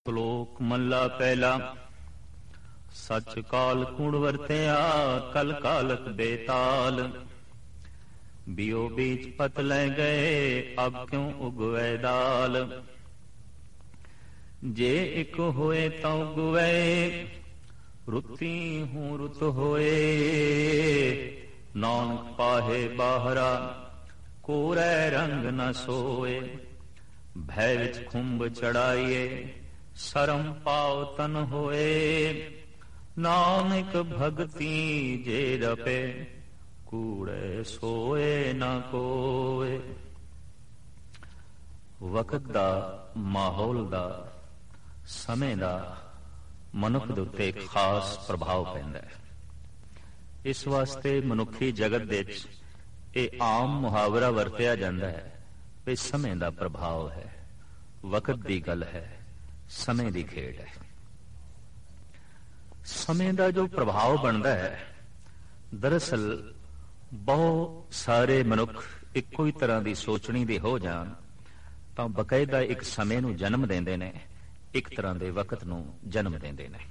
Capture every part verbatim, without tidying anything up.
ਸ਼ਲੋਕ ਮਹਲਾ ਪਹਿਲਾ। ਸੱਚ ਕਾਲ ਕੂੜ ਵਰਤਿਆ ਕਲ ਕਾਲਕ ਬੇਤਾਲ। ਬਿਓ ਬੀਚ ਪਤ ਲੈ ਗਏ ਅਬ ਕਿਉਂ ਉਗਵੈ ਦਾਲ। ਜੇ ਇਕ ਹੋਏ ਤਾਂ ਉਗਵੈ ਰੁੱਤੀ ਹੂੰ ਰੁੱਤ ਹੋਏ। ਨਾਨਕ ਪਾਹੇ ਬਾਹਰਾ ਕੋਰੈ ਰੰਗ ਨ ਸੋਏ। ਭੈ ਵਿੱਚ ਖੁੰਭ ਚੜਾਈਏ ਸਰਮ ਪਾਉ ਤਨ ਹੋਏ। ਨਾਨਕ ਭਗਤੀ ਜੇ ਰਪੇ ਕੂੜੇ ਸੋਏ ਨਾ ਕੋਏ। ਵਕਤ ਦਾ, ਮਾਹੌਲ ਦਾ, ਸਮੇਂ ਦਾ ਮਨੁੱਖ ਦੇ ਉੱਤੇ ਇੱਕ ਖਾਸ ਪ੍ਰਭਾਵ ਪੈਂਦਾ ਹੈ। ਇਸ ਵਾਸਤੇ ਮਨੁੱਖੀ ਜਗਤ ਵਿੱਚ ਇਹ ਆਮ ਮੁਹਾਵਰਾ ਵਰਤਿਆ ਜਾਂਦਾ ਹੈ ਵੀ ਸਮੇਂ ਦਾ ਪ੍ਰਭਾਵ ਹੈ, ਵਕਤ ਦੀ ਗੱਲ ਹੈ, ਸਮੇਂ ਦੀ ਖੇਡ ਹੈ। ਸਮੇਂ ਦਾ ਜੋ ਪ੍ਰਭਾਵ ਬਣਦਾ ਹੈ, ਦਰਅਸਲ ਬਹੁਤ ਸਾਰੇ ਮਨੁੱਖ ਇੱਕੋ ਹੀ ਤਰ੍ਹਾਂ ਦੀ ਸੋਚਣੀ ਦੇ ਹੋ ਜਾਣ ਤਾਂ ਬਕਾਇਦਾ ਇੱਕ ਸਮੇਂ ਨੂੰ ਜਨਮ ਦਿੰਦੇ ਨੇ, ਇੱਕ ਤਰ੍ਹਾਂ ਦੇ ਵਕਤ ਨੂੰ ਜਨਮ ਦਿੰਦੇ ਨੇ।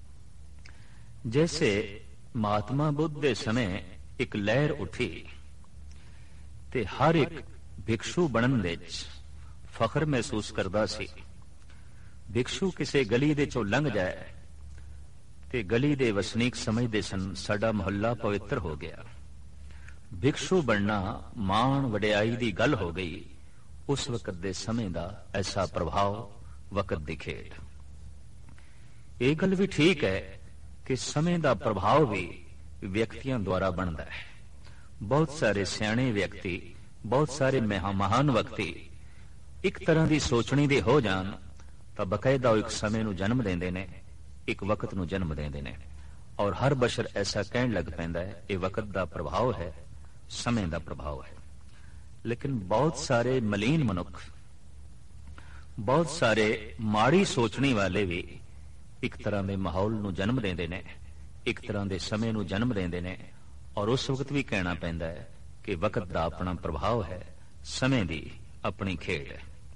ਜੈਸੇ ਮਹਾਤਮਾ ਬੁੱਧ ਦੇ ਸਮੇਂ ਇੱਕ ਲਹਿਰ ਉੱਠੀ ਤੇ ਹਰ ਇੱਕ ਭਿਕਸ਼ੂ ਬਣਨ ਵਿੱਚ ਫਖਰ ਮਹਿਸੂਸ ਕਰਦਾ ਸੀ। ਭਿਕਸ਼ੂ ਕਿਸੇ ਗਲੀ ਦੇ ਚੋਂ ਲੰਘ ਜਾਏ ਤੇ ਗਲੀ ਦੇ ਵਸਨੀਕ ਸਮਝਦੇ ਸਨ ਸਾਡਾ ਮੁਹੱਲਾ ਪਵਿੱਤਰ ਹੋ ਗਿਆ। ਭਿਕਸ਼ੂ ਬਣਨਾ ਮਾਣ ਵਡਿਆਈ ਦੀ ਗੱਲ ਹੋ ਗਈ। ਉਸ ਵਕਤ ਦੇ ਸਮੇਂ ਦਾ ਐਸਾ ਪ੍ਰਭਾਵ, ਵਕਤ ਦੀ ਖੇਡ। ਇਹ ਗੱਲ ਵੀ ਠੀਕ ਹੈ ਕਿ ਸਮੇਂ ਦਾ ਪ੍ਰਭਾਵ ਵੀ ਵਿਅਕਤੀਆਂ ਦੁਆਰਾ ਬਣਦਾ ਹੈ। ਬਹੁਤ ਸਾਰੇ ਸਿਆਣੇ ਵਿਅਕਤੀ, ਬਹੁਤ ਸਾਰੇ ਮਹਾਨ ਵਿਅਕਤੀ ਇੱਕ ਤਰ੍ਹਾਂ ਦੀ ਸੋਚਣੀ ਦੇ ਹੋ ਜਾਣ ਤਾਂ ਬਕਾਇਦਾ ਇੱਕ ਸਮੇਂ ਨੂੰ ਜਨਮ ਦਿੰਦੇ ਨੇ, ਇੱਕ ਵਕਤ ਨੂੰ ਜਨਮ ਦਿੰਦੇ ਨੇ। ਔਰ ਹਰ ਬਸ਼ਰ ਐਸਾ ਕਹਿਣ ਲੱਗ ਪੈਂਦਾ ਹੈ ਇਹ ਵਕਤ ਦਾ ਪ੍ਰਭਾਵ ਹੈ, ਸਮੇਂ ਦਾ ਪ੍ਰਭਾਵ ਹੈ। ਲੇਕਿਨ ਬਹੁਤ ਸਾਰੇ ਮਲੀਨ ਮਨੁੱਖ, ਬਹੁਤ ਸਾਰੇ ਮਾੜੀ ਸੋਚਣੀ ਵਾਲੇ ਵੀ ਇੱਕ ਤਰ੍ਹਾਂ ਦੇ ਮਾਹੌਲ ਨੂੰ ਜਨਮ ਦਿੰਦੇ ਨੇ, ਇੱਕ ਤਰ੍ਹਾਂ ਦੇ ਸਮੇਂ ਨੂੰ ਜਨਮ ਦਿੰਦੇ ਨੇ। ਔਰ ਉਸ ਵਕਤ ਵੀ ਕਹਿਣਾ ਪੈਂਦਾ ਹੈ ਕਿ ਵਕਤ ਦਾ ਆਪਣਾ ਪ੍ਰਭਾਵ ਹੈ, ਸਮੇਂ ਦੀ ਆਪਣੀ ਖੇਡ ਹੈ।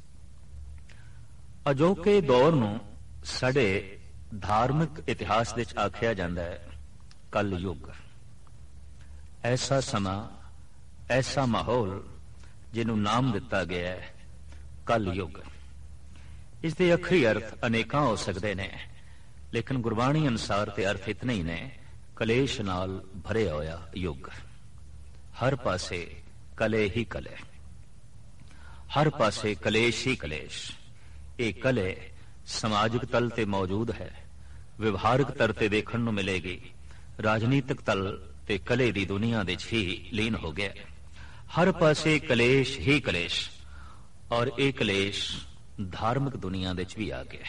ਅਜੋਕੇ ਦੌਰ ਨੂੰ ਸਾਡੇ ਧਾਰਮਿਕ ਇਤਿਹਾਸ ਵਿੱਚ ਆਖਿਆ ਜਾਂਦਾ ਹੈ ਕਲ ਯੁੱਗ। ਐਸਾ ਸਮਾਂ, ਐਸਾ ਮਾਹੌਲ ਜਿਹਨੂੰ ਨਾਮ ਦਿੱਤਾ ਗਿਆ ਹੈ ਕਲ ਯੁੱਗ। ਇਸ ਦੇ ਅੱਖਰੀ ਅਰਥ ਅਨੇਕਾਂ ਹੋ ਸਕਦੇ ਨੇ, ਲੇਕਿਨ ਗੁਰਬਾਣੀ ਅਨੁਸਾਰ ਤੇ ਅਰਥ ਇਤਨੇ ਹੀ ਨੇ, ਕਲੇਸ਼ ਨਾਲ ਭਰਿਆ ਹੋਇਆ ਯੁੱਗ। ਹਰ ਪਾਸੇ ਕਲੇ ਹੀ ਕਲੇ, ਹਰ ਪਾਸੇ ਕਲੇਸ਼ ਹੀ ਕਲੇਸ਼। ਇਹ ਕਲੇ ਸਮਾਜਿਕ ਤਲ ਤੇ ਮੌਜੂਦ ਹੈ, ਵਿਵਹਾਰਿਕ ਤਲ ਤੇ ਦੇਖਣ ਨੂੰ ਮਿਲੇਗੀ, ਰਾਜਨੀਤਿਕ ਤਲ ਤੇ ਕਲੇ ਦੀ ਦੁਨੀਆ ਵਿੱਚ ਹੀ ਲੀਨ ਹੋ ਗਿਆ। ਹਰ ਪਾਸੇ ਕਲੇਸ਼ ਹੀ ਕਲੇਸ਼, ਔਰ ਇਹ ਕਲੇਸ਼ ਧਾਰਮਿਕ ਦੁਨੀਆ ਵਿੱਚ ਵੀ ਆ ਗਿਆ।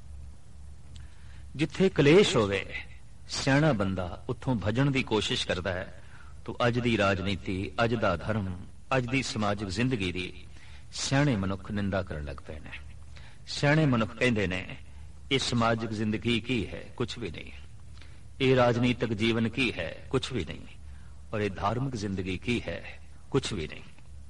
ਜਿੱਥੇ ਕਲੇਸ਼ ਹੋਵੇ, ਸਿਆਣਾ ਬੰਦਾ ਉੱਥੋਂ ਭੱਜਣ ਦੀ ਕੋਸ਼ਿਸ਼ ਕਰਦਾ ਹੈ ਤਾਂ ਅੱਜ ਦੀ ਰਾਜਨੀਤੀ, ਅੱਜ ਦਾ ਧਰਮ, ਅੱਜ ਦੀ ਸਮਾਜਿਕ ਜ਼ਿੰਦਗੀ ਦੀ ਸਿਆਣੇ ਮਨੁੱਖ ਨਿੰਦਾ ਕਰਨ ਲੱਗ ਪਏ ਨੇ। ਸਿਆਣੇ ਮਨੁੱਖ ਕਹਿੰਦੇ ਨੇ ਇਹ ਸਮਾਜਿਕ ਜ਼ਿੰਦਗੀ ਕੀ ਹੈ? ਕੁਛ ਵੀ ਨਹੀਂ। ਇਹ ਰਾਜਨੀਤਿਕ ਜੀਵਨ ਕੀ ਹੈ? ਕੁਛ ਵੀ ਨਹੀਂ। ਔਰ ਇਹ ਧਾਰਮਿਕ ਜ਼ਿੰਦਗੀ ਕੀ ਹੈ? ਕੁਛ ਵੀ ਨਹੀਂ।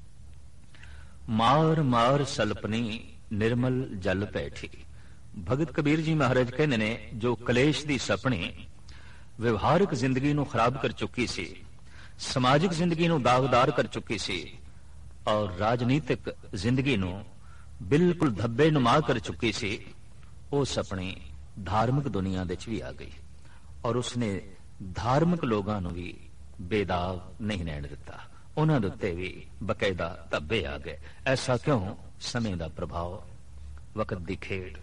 ਮਾਰ ਮਾਰ ਸਲਪਨੀ ਨਿਰਮਲ ਜਲ ਪੈਠੀ। ਭਗਤ ਕਬੀਰ ਜੀ ਮਹਾਰਾਜ ਕਹਿੰਦੇ ਨੇ ਜੋ ਕਲੇਸ਼ ਦੀ ਸਪਣੀ ਵਿਵਹਾਰਿਕ ਜ਼ਿੰਦਗੀ ਨੂੰ ਖਰਾਬ ਕਰ ਚੁੱਕੀ ਸੀ, ਸਮਾਜਿਕ ਜ਼ਿੰਦਗੀ ਨੂੰ ਦਾਗਦਾਰ ਕਰ ਚੁੱਕੀ ਸੀ, ਔਰ ਰਾਜਨੀਤਿਕ ਜ਼ਿੰਦਗੀ ਨੂੰ ਬਿਲਕੁਲ ਧੱਬੇ ਨੁਮਾ ਕਰ ਚੁੱਕੀ ਸੀ, ਉਹ ਸਪਣੀ ਧਾਰਮਿਕ ਦੁਨੀਆ ਵਿੱਚ ਵੀ ਆ ਗਈ। ਔਰ ਉਸਨੇ ਧਾਰਮਿਕ ਲੋਕਾਂ ਨੂੰ ਵੀ ਬੇਦਾਗ ਨਹੀਂ ਰਹਿਣ ਦਿੱਤਾ, ਉਹਨਾਂ ਦੇ ਉੱਤੇ ਵੀ ਬਕਾਇਦਾ ਧੱਬੇ ਆ ਗਏ। ਐਸਾ ਕਿਉਂ? ਸਮੇਂ ਦਾ ਪ੍ਰਭਾਵ, ਵਕਤ ਦੀ ਖੇਡ।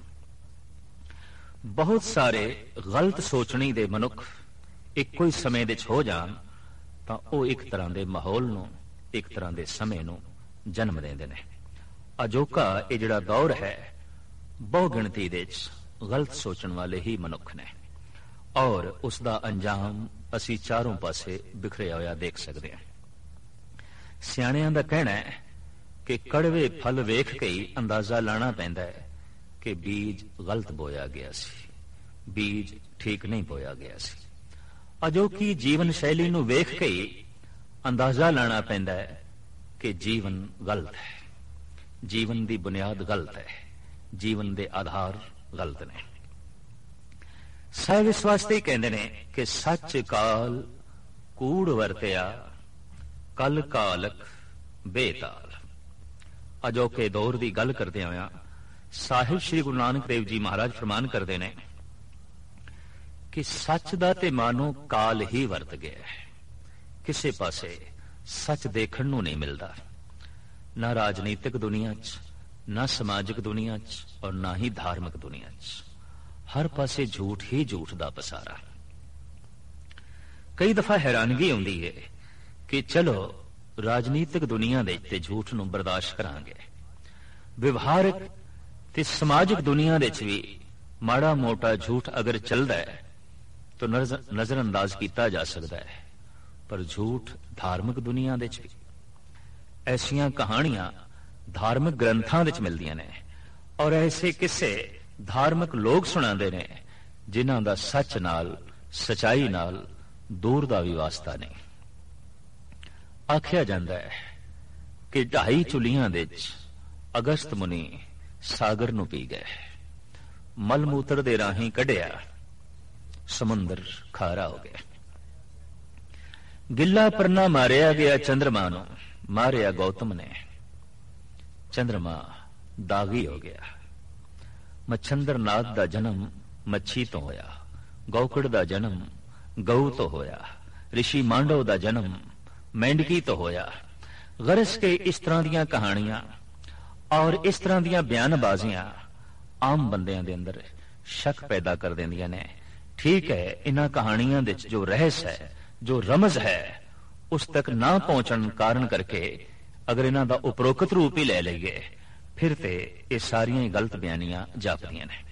ਬਹੁਤ ਸਾਰੇ ਗਲਤ ਸੋਚਣੀ ਦੇ ਮਨੁੱਖ ਇੱਕੋ ਹੀ ਸਮੇਂ ਵਿੱਚ ਹੋ ਜਾਣ ਤਾਂ ਉਹ ਇੱਕ ਤਰ੍ਹਾਂ ਦੇ ਮਾਹੌਲ ਨੂੰ, ਇੱਕ ਤਰ੍ਹਾਂ ਦੇ ਸਮੇਂ ਨੂੰ ਜਨਮ ਦਿੰਦੇ ਨੇ। ਅਜੋਕਾ ਇਹ ਜਿਹੜਾ ਦੌਰ ਹੈ, ਬਹੁ ਗਿਣਤੀ ਦੇ ਵਿੱਚ ਗਲਤ ਸੋਚਣ ਵਾਲੇ ਹੀ ਮਨੁੱਖ ਨੇ, ਔਰ ਉਸ ਦਾ ਅੰਜਾਮ ਅਸੀਂ ਚਾਰੋਂ ਪਾਸੇ ਬਿਖਰਿਆ ਹੋਇਆ ਦੇਖ ਸਕਦੇ ਹਾਂ। ਸਿਆਣਿਆਂ ਦਾ ਕਹਿਣਾ ਹੈ ਕਿ ਕੜਵੇ ਫਲ ਵੇਖ ਕੇ ਹੀ ਅੰਦਾਜ਼ਾ ਲਾਣਾ ਪੈਂਦਾ ਹੈ ਕਿ ਬੀਜ ਗਲਤ ਬੋਇਆ ਗਿਆ ਸੀ, ਬੀਜ ਠੀਕ ਨਹੀਂ ਬੋਇਆ ਗਿਆ ਸੀ। ਅਜੋਕੀ ਜੀਵਨ ਸ਼ੈਲੀ ਨੂੰ ਵੇਖ ਕੇ ਹੀ ਅੰਦਾਜ਼ਾ ਲਾਣਾ ਪੈਂਦਾ ਹੈ ਕਿ ਜੀਵਨ ਗਲਤ ਹੈ, ਜੀਵਨ ਦੀ ਬੁਨਿਆਦ ਗਲਤ ਹੈ, ਜੀਵਨ ਦੇ ਆਧਾਰ ਗਲਤ ਨੇ। ਸਾਹਿਬ ਇਸ ਵਾਸਤੇ ਹੀ ਕਹਿੰਦੇ ਨੇ ਕਿ ਸੱਚ ਕਾਲ ਕੂੜ ਵਰਤਿਆ, ਕਲ ਕਾਲਕ ਬੇਤਾਲ। ਅਜੋਕੇ ਦੌਰ ਦੀ ਗੱਲ ਕਰਦੇ ਹੋਇਆ ਸਾਹਿਬ ਸ੍ਰੀ ਗੁਰੂ ਨਾਨਕ ਦੇਵ ਜੀ ਮਹਾਰਾਜ ਫਰਮਾਨ ਕਰਦੇ ਨੇ ਕਿ ਸੱਚ ਦਾ ਤੇ ਮਾਨੋ ਕਾਲ ਹੀ ਵਰਤ ਗਿਆ ਹੈ। ਕਿਸੇ ਪਾਸੇ ਸੱਚ ਦੇਖਣ ਨੂੰ ਨਹੀਂ ਮਿਲਦਾ, ਨਾ ਰਾਜਨੀਤਿਕ ਦੁਨੀਆ 'ਚ, ਨਾ ਸਮਾਜਿਕ ਦੁਨੀਆ 'ਚ, ਔਰ ਨਾ ਹੀ ਧਾਰਮਿਕ ਦੁਨੀਆ 'ਚ। ਹਰ ਪਾਸੇ ਝੂਠ ਹੀ ਝੂਠ ਦਾ ਪਸਾਰਾ। ਕਈ ਦਫਾ ਹੈਰਾਨਗੀ ਆਉਂਦੀ ਹੈ ਕਿ ਚਲੋ ਰਾਜਨੀਤਿਕ ਦੁਨੀਆ ਦੇ ਤੇ ਝੂਠ ਨੂੰ ਬਰਦਾਸ਼ਤ ਕਰਾਂਗੇ, ਵਿਵਹਾਰਿਕ ਤੇ ਸਮਾਜਿਕ ਦੁਨੀਆ ਦੇ ਵਿੱਚ ਵੀ ਮਾੜਾ ਮੋਟਾ ਝੂਠ ਅਗਰ ਚੱਲਦਾ ਹੈ ਤਾਂ ਨਜ਼ਰ ਅੰਦਾਜ਼ ਕੀਤਾ ਜਾ ਸਕਦਾ ਹੈ। ਪਰ ਝੂਠ ਧਾਰਮਿਕ ਦੁਨੀਆ ਦੇ ਵਿੱਚ ਵੀ ਐਸੀਆਂ ਕਹਾਣੀਆਂ ਧਾਰਮਿਕ ਗ੍ਰੰਥਾਂ ਵਿੱਚ ਮਿਲਦੀਆਂ ਨੇ, ਔਰ ਐਸੇ ਕਿਸੇ ਧਾਰਮਿਕ ਲੋਕ ਸੁਣਾਉਂਦੇ ਨੇ ਜਿਨ੍ਹਾਂ ਦਾ ਸੱਚ ਨਾਲ, ਸਚਾਈ ਨਾਲ ਦੂਰ ਦਾ ਵੀ ਵਾਸਤਾ ਨਹੀਂ। ਆਖਿਆ ਜਾਂਦਾ ਹੈ ਕਿ ਢਾਈ ਚੁੱਲੀਆਂ ਦੇ ਵਿੱਚ ਅਗਸਤ ਮੁਨੀ ਸਾਗਰ ਨੂੰ ਪੀ ਗਏ, ਮਲ ਮੂਤਰ ਦੇ ਰਾਹੀਂ ਕੱਢਿਆ, ਸਮੁੰਦਰ ਖਾਰਾ ਹੋ ਗਿਆ। ਗਿੱਲਾ ਪਰਨਾ ਮਾਰਿਆ ਗਿਆ ਚੰਦਰਮਾ ਨੂੰ, ਮਾਰਿਆ ਗੌਤਮ ਨੇ, ਚੰਦਰਮਾ ਦਾਗੀ ਹੋ ਗਿਆ। ਮਛੰਦਰ ਨਾਥ ਦਾ ਜਨਮ ਮੱਛੀ ਤੋਂ ਹੋਇਆ, ਗੌਕੜ ਦਾ ਜਨਮ ਗਊ ਤੋਂ ਹੋਇਆ, ਰਿਸ਼ੀ ਮਾਂਡਵ ਦਾ ਜਨਮ ਮੈਂਡਕੀ ਤੋਂ ਹੋਇਆ। ਗਰਜ ਕੇ ਇਸ ਤਰ੍ਹਾਂ ਦੀਆਂ ਕਹਾਣੀਆਂ ਔਰ ਇਸ ਤਰ੍ਹਾਂ ਦੀਆਂ ਬਿਆਨਬਾਜ਼ੀਆਂ ਆਮ ਬੰਦਿਆਂ ਦੇ ਅੰਦਰ ਸ਼ੱਕ ਪੈਦਾ ਕਰ ਦਿੰਦੀਆਂ ਨੇ। ਠੀਕ ਹੈ, ਇਹਨਾਂ ਕਹਾਣੀਆਂ ਦੇ ਵਿੱਚ ਜੋ ਰਹੱਸ ਹੈ, ਜੋ ਰਮਜ਼ ਹੈ, ਉਸ ਤੱਕ ਨਾ ਪਹੁੰਚਣ ਕਾਰਨ ਕਰਕੇ ਅਗਰ ਇਹਨਾਂ ਦਾ ਉਪਰੋਕਤ ਰੂਪ ਹੀ ਲੈ ਲਈਏ ਫਿਰ ਤੇ ਇਹ ਸਾਰੀਆਂ ਹੀ ਗਲਤ ਬਿਆਨੀਆਂ ਜਾਪਦੀਆਂ ਨੇ।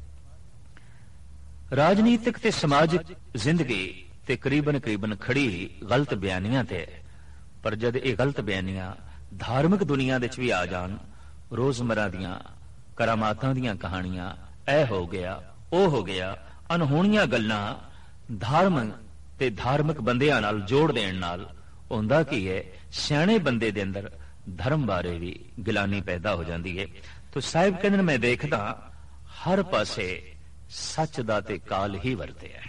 ਰਾਜਨੀਤਿਕ ਤੇ ਸਮਾਜਿਕ ਜ਼ਿੰਦਗੀ ਤੇ ਕਰੀਬਨ ਕਰੀਬਨ ਖੜੀ ਗਲਤ ਬਿਆਨੀਆਂ ਤੇ, ਪਰ ਜਦ ਇਹ ਗਲਤ ਬਿਆਨੀਆਂ ਧਾਰਮਿਕ ਦੁਨੀਆ ਵਿੱਚ ਵੀ ਆ ਜਾਣ, ਰੋਜ਼ਮਰਾ ਦੀਆਂ ਕਰਾਮਾਤਾਂ ਦੀਆਂ ਕਹਾਣੀਆਂ, ਇਹ ਹੋ ਗਿਆ, ਉਹ ਹੋ ਗਿਆ, ਅਨਹੋਣੀਆਂ ਗੱਲਾਂ ਧਾਰਮਿਕ ਤੇ ਧਾਰਮਿਕ ਬੰਦਿਆਂ ਨਾਲ ਜੋੜ ਦੇਣ ਨਾਲ ਹੁੰਦਾ ਕੀ ਹੈ, ਸਿਆਣੇ ਬੰਦੇ ਦੇ ਅੰਦਰ ਧਰਮ ਬਾਰੇ ਵੀ ਗਿਲਾਨੀ ਪੈਦਾ ਹੋ ਜਾਂਦੀ ਹੈ। ਤਾਂ ਸਾਹਿਬ ਕਹਿੰਦੇ ਮੈਂ ਦੇਖਦਾ ਹਰ ਪਾਸੇ ਸੱਚ ਦਾ ਤੇ ਕਾਲ ਹੀ ਵਰਤਿਆ,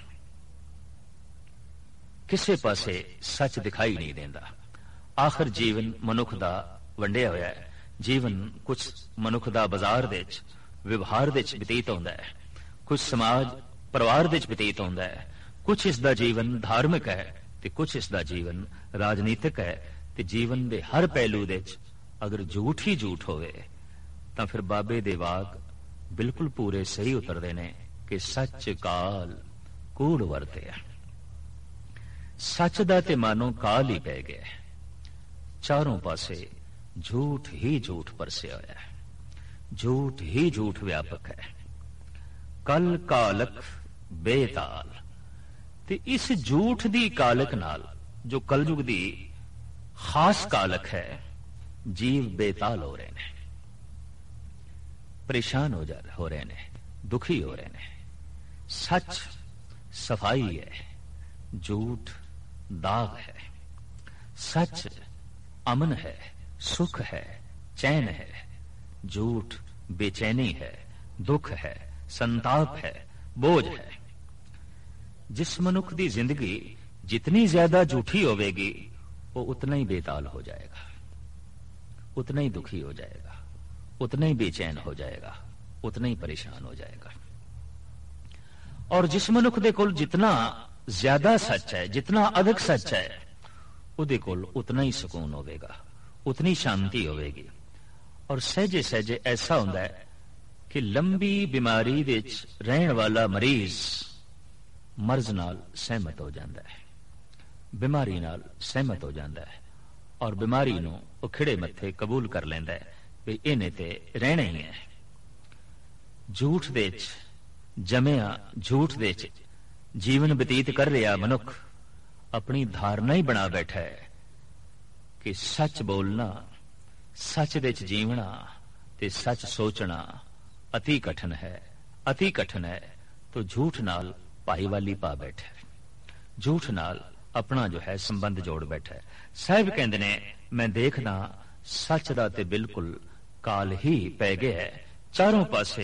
ਕਿਸੇ ਪਾਸੇ ਸੱਚ ਦਿਖਾਈ ਨਹੀਂ ਦਿੰਦਾ। ਆਖਰ ਜੀਵਨ ਮਨੁੱਖ ਦਾ ਵੰਡਿਆ ਹੋਇਆ ਹੈ। ਜੀਵਨ ਕੁਝ ਮਨੁੱਖ ਦਾ ਬਾਜ਼ਾਰ ਦੇ ਵਿੱਚ, ਵਿਵਹਾਰ ਦੇ ਵਿੱਚ ਬਤੀਤ ਹੁੰਦਾ ਹੈ, ਕੁਝ ਸਮਾਜ ਪਰਿਵਾਰ ਦੇ ਵਿੱਚ ਬਤੀਤ ਹੁੰਦਾ ਹੈ, ਕੁਝ ਇਸ ਦਾ ਜੀਵਨ ਧਾਰਮਿਕ ਹੈ ਤੇ ਕੁਝ ਇਸ ਦਾ ਜੀਵਨ ਰਾਜਨੀਤਿਕ ਹੈ। ਤੇ ਜੀਵਨ ਦੇ ਹਰ ਪਹਿਲੂ ਦੇ ਵਿੱਚ ਅਗਰ ਝੂਠ ਹੀ ਝੂਠ ਹੋਵੇ ਤਾਂ ਫਿਰ ਬਾਬੇ ਦੇ ਵਾਕ ਬਿਲਕੁਲ ਪੂਰੇ ਸਹੀ ਉਤਰਦੇ ਨੇ ਕਿ ਸੱਚ ਕਾਲ ਕੂੜ ਵਰਤਿਆ। ਸੱਚ ਦਾ ਤੇ ਮਾਨੋ ਕਾਲ ਹੀ ਪੈ ਗਿਆ, ਚਾਰੋਂ ਪਾਸੇ ਝੂਠ ਹੀ ਝੂਠ ਪਰਸਿਆ ਹੋਇਆ ਹੈ, ਝੂਠ ਹੀ ਝੂਠ ਵਿਆਪਕ ਹੈ। ਕਲ ਕਾਲਕ ਬੇਤਾਲ। ਤੇ ਇਸ ਝੂਠ ਦੀ ਕਾਲਕ ਨਾਲ, ਜੋ ਕਲਯੁਗ ਦੀ ਖਾਸ ਕਾਲਕ ਹੈ, ਜੀਵ ਬੇਤਾਲ ਹੋ ਰਹੇ ਨੇ, ਪਰੇਸ਼ਾਨ ਹੋ ਜਾ ਹੋ ਰਹੇ ਨੇ, ਦੁਖੀ ਹੋ ਰਹੇ ਨੇ। ਸੱਚ ਸਫਾਈ ਹੈ, ਝੂਠ ਦਾਗ ਹੈ। ਸੱਚ ਅਮਨ ਹੈ, ਸੁਖ ਹੈ, ਚੈਨ ਹੈ। ਝੂਠ ਬੇਚੈਨੀ ਹੈ, ਦੁੱਖ ਹੈ, ਸੰਤਾਪ है, बोझ है। जिस मनुख की जिंदगी जितनी ज्यादा झूठी होवेगी वो उतना ही बेताल हो जाएगा, उतना ही दुखी हो जाएगा, उतना ही बेचैन हो जाएगा, उतना ही परेशान हो जाएगा। और जिस मनुख दे कोल जितना ज्यादा सच है, जितना अधिक सच है, उहदे कोल उतना ही सुकून होवेगा, उतनी शांति होवेगी। और सहजे सहजे ऐसा हुंदा है कि लंबी बीमारी दे विच रहण वाला मरीज मर्ज नाल सहमत हो जाता है, बीमारी नाल सहमत हो जाता है और बीमारी नूं वो खिड़े मत्थे कबूल कर लैंदा है भी इहने ते रहना ही है। झूठ दे विच जमिया, झूठ दे विच जीवन बतीत कर रहा मनुख अपनी धारणा ही बना बैठा है कि सच बोलना, सच दे विच जीवना ते सच सोचना अति कठिन है, अति कठिन है। तो झूठ नाल भाईवाली पा बैठा है, झूठ नाल अपना जो है संबंध जोड़ बैठा है। साहिब कहते ने मैं देखना सच दा ते बिल्कुल काल ही पै गया है, चारों पासे